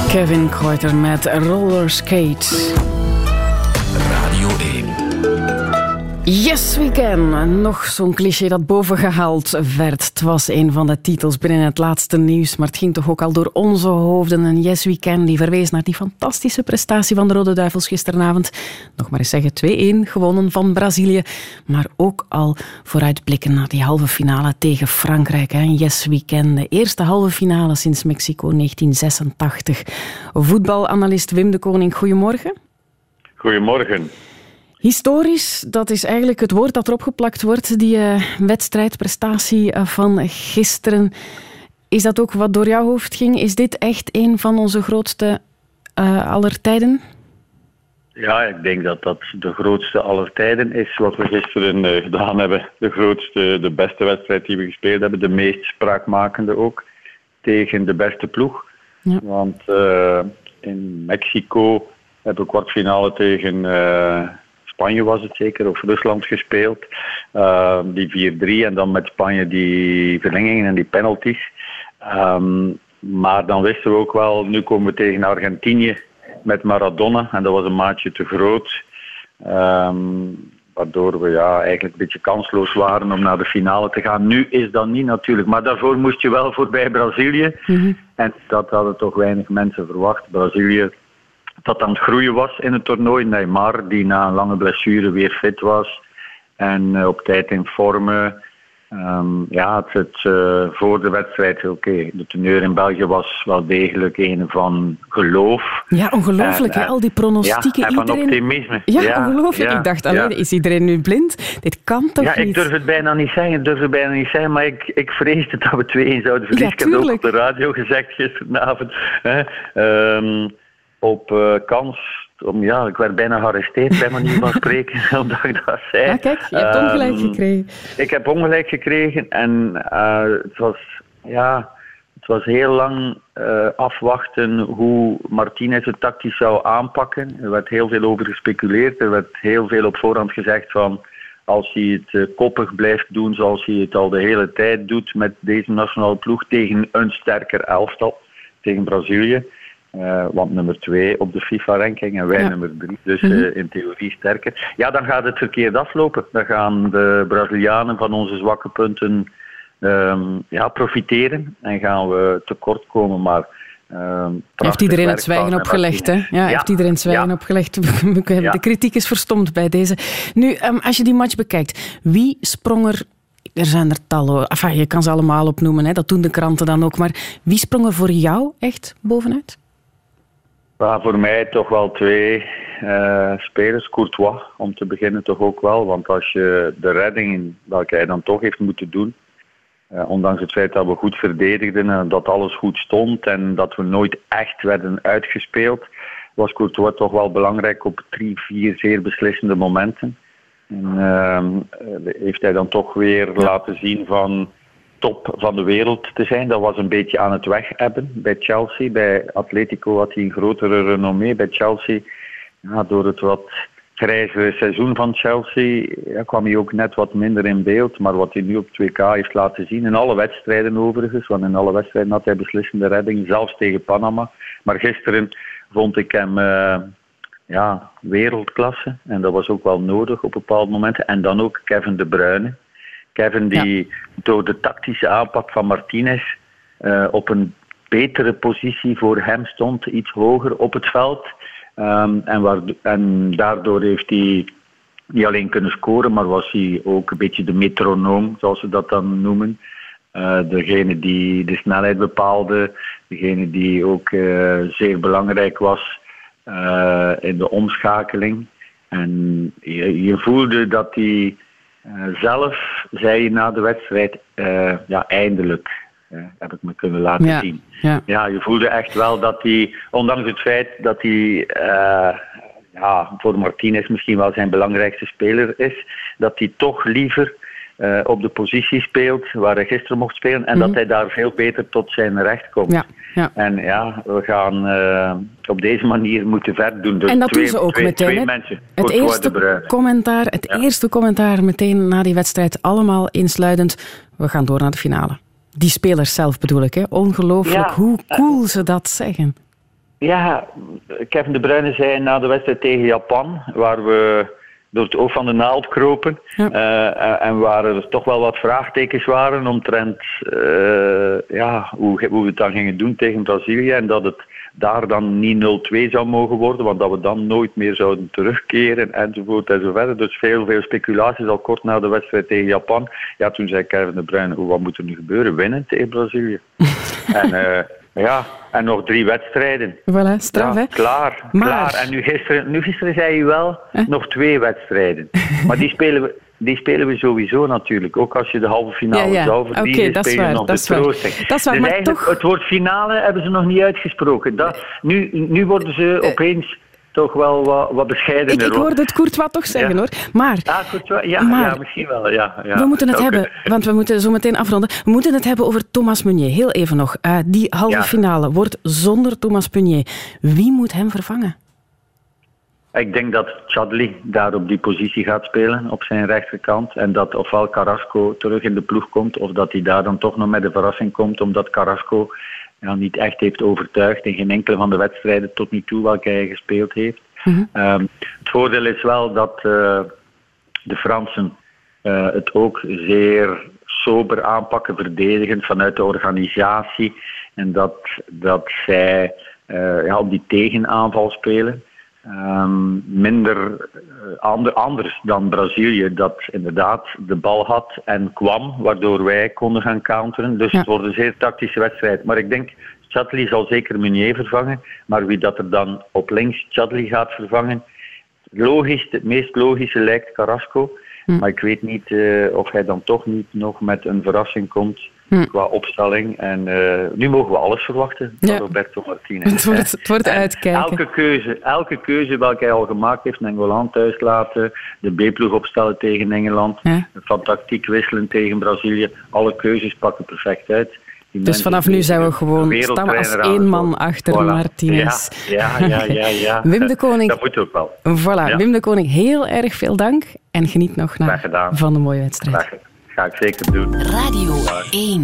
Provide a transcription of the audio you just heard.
Kevin Kreuter met Roller Skate. Radio 1. Yes, we can. Nog zo'n cliché dat bovengehaald werd. Het was een van de titels binnen het laatste nieuws, maar het ging toch ook al door onze hoofden. En Yes, we can, die verwees naar die fantastische prestatie van de Rode Duivels gisteravond. Nog maar eens zeggen, 2-1 gewonnen van Brazilië. Maar ook al vooruitblikken naar die halve finale tegen Frankrijk. Hè. Yes, we can. De eerste halve finale sinds Mexico 1986. Voetbalanalist Wim de Koning, goedemorgen. Goedemorgen. Historisch, dat is eigenlijk het woord dat erop geplakt wordt, die wedstrijdprestatie van gisteren. Is dat ook wat door jouw hoofd ging? Is dit echt een van onze grootste aller tijden? Ja, ik denk dat dat de grootste aller tijden is wat we gisteren gedaan hebben. De grootste, de beste wedstrijd die we gespeeld hebben. De meest spraakmakende ook. Tegen de beste ploeg. Ja. Want in Mexico hebben we kwartfinale tegen Spanje was het zeker, of Rusland gespeeld. Die 4-3 en dan met Spanje die verlengingen en die penalties. Maar dan wisten we ook wel, nu komen we tegen Argentinië met Maradona. En dat was een maatje te groot. Waardoor we eigenlijk een beetje kansloos waren om naar de finale te gaan. Nu is dat niet natuurlijk. Maar daarvoor moest je wel voorbij Brazilië. Mm-hmm. En dat hadden toch weinig mensen verwacht. Brazilië dat aan het groeien was in het toernooi. Neymar, die na een lange blessure weer fit was. En op tijd in vorm. Voor de wedstrijd, de teneur in België was wel degelijk een van geloof. Ja, ongelooflijk, al die pronostieken. Ja, en van optimisme. Ja, ongelooflijk. Ik dacht, is iedereen nu blind? Dit kan toch niet? Ja, ik durf het bijna niet zeggen, maar ik vreesde dat we 2-1 zouden verliezen. Ik heb het ook op de radio gezegd gisteravond. Op kans. Ik werd bijna gearresteerd bij manier van spreken, omdat ik dat zei. Ja, kijk, je hebt ongelijk gekregen. Ik heb ongelijk gekregen en het was heel lang afwachten hoe Martinez het tactisch zou aanpakken. Er werd heel veel over gespeculeerd. Er werd heel veel op voorhand gezegd van als hij het koppig blijft doen zoals hij het al de hele tijd doet met deze nationale ploeg tegen een sterker elftal, tegen Brazilië. Want nummer 2 op de FIFA-ranking en wij nummer 3, dus in theorie sterker. Ja, dan gaat het verkeerd aflopen. Dan gaan de Brazilianen van onze zwakke punten profiteren en gaan we tekort komen. Maar heeft iedereen het zwijgen opgelegd, hè? Ja, heeft iedereen het zwijgen opgelegd. De kritiek is verstomd bij deze. Nu, als je die match bekijkt, wie sprong er... Er zijn er tallen. Je kan ze allemaal opnoemen, hè? Dat doen de kranten dan ook. Maar wie sprong er voor jou echt bovenuit? Ja, voor mij toch wel 2 spelers. Courtois, om te beginnen toch ook wel. Want als je de redding, welke hij dan toch heeft moeten doen, ondanks het feit dat we goed verdedigden en dat alles goed stond en dat we nooit echt werden uitgespeeld, was Courtois toch wel belangrijk op 3-4 zeer beslissende momenten. En heeft hij dan toch weer laten zien van top van de wereld te zijn. Dat was een beetje aan het weghebben bij Chelsea. Bij Atletico had hij een grotere renommee. Bij Chelsea, door het wat grijzere seizoen van Chelsea, kwam hij ook net wat minder in beeld. Maar wat hij nu op 2K heeft laten zien, in alle wedstrijden overigens, want in alle wedstrijden had hij beslissende redding, zelfs tegen Panama. Maar gisteren vond ik hem... wereldklasse. En dat was ook wel nodig op bepaalde momenten. En dan ook Kevin De Bruyne. Kevin die door de tactische aanpak van Martinez op een betere positie voor hem stond. Iets hoger op het veld. En daardoor heeft hij niet alleen kunnen scoren, maar was hij ook een beetje de metronoom, zoals ze dat dan noemen. Degene die de snelheid bepaalde. Degene die ook zeer belangrijk was in de omschakeling. En je voelde dat hij zelf, zei hij na de wedstrijd, eindelijk heb ik me kunnen laten zien. Ja, je voelde echt wel dat hij, ondanks het feit dat hij voor Martinez misschien wel zijn belangrijkste speler is, dat hij toch liever op de positie speelt waar hij gisteren mocht spelen en dat hij daar veel beter tot zijn recht komt. Ja. En we gaan op deze manier moeten verder doen. Dus en dat doen ze ook meteen. 2 mensen. Het eerste commentaar meteen na die wedstrijd, allemaal insluitend. We gaan door naar de finale. Die spelers zelf bedoel ik, hè? Ongelooflijk hoe cool ze dat zeggen. Ja, Kevin De Bruyne zei na de wedstrijd tegen Japan, waar we door het oog van de naald kropen, en waar er toch wel wat vraagtekens waren omtrent hoe we het dan gingen doen tegen Brazilië en dat het daar dan niet 0-2 zou mogen worden, want dat we dan nooit meer zouden terugkeren, enzovoort en zo verder. Dus veel speculaties al kort na de wedstrijd tegen Japan. Ja, toen zei Kevin De Bruyne, wat moet er nu gebeuren? Winnen tegen Brazilië. En nog 3 wedstrijden. Voilà, straf, hè? Klaar. En nu gisteren zei je wel, nog 2 wedstrijden. Maar die spelen we sowieso natuurlijk. Ook als je de halve finale zou verliezen, spelen we nog de troosting. Dat is waar, dus maar toch... Het woord finale hebben ze nog niet uitgesproken. Nu worden ze opeens toch wel wat bescheidener. Ik hoorde het Courtois toch zeggen, hoor. Maar... Ja, misschien wel. Ja. We moeten het hebben, want we moeten zo meteen afronden. We moeten het hebben over Thomas Meunier. Heel even nog. Die halve finale wordt zonder Thomas Meunier. Wie moet hem vervangen? Ik denk dat Chadli daar op die positie gaat spelen, op zijn rechterkant. En dat ofwel Carrasco terug in de ploeg komt, of dat hij daar dan toch nog met de verrassing komt, omdat Carrasco niet echt heeft overtuigd in geen enkele van de wedstrijden tot nu toe welke hij gespeeld heeft. Mm-hmm. Het voordeel is wel dat de Fransen het ook zeer sober aanpakken, verdedigend vanuit de organisatie. En dat zij op die tegenaanval spelen. Minder anders dan Brazilië, dat inderdaad de bal had en kwam, waardoor wij konden gaan counteren. Dus het wordt een zeer tactische wedstrijd. Maar ik denk, Chadli zal zeker Meunier vervangen, maar wie dat er dan op links Chadli gaat vervangen, het meest logische lijkt Carrasco. Maar ik weet niet of hij dan toch niet nog met een verrassing komt qua opstelling. En nu mogen we alles verwachten van Roberto Martinez. Het wordt uitkijken. Elke keuze welke hij al gemaakt heeft, Nainggolan thuis laten, de B-ploeg opstellen tegen Engeland, van tactiek wisselen tegen Brazilië, alle keuzes pakken perfect uit. Dus vanaf nu zijn we gewoon staan als 1 man achter Martinez. Ja. Wim de Koning. Dat moet ook wel. Voilà, Wim de Koning, heel erg veel dank en geniet nog van de mooie wedstrijd. Ga ik zeker doen. Radio 1.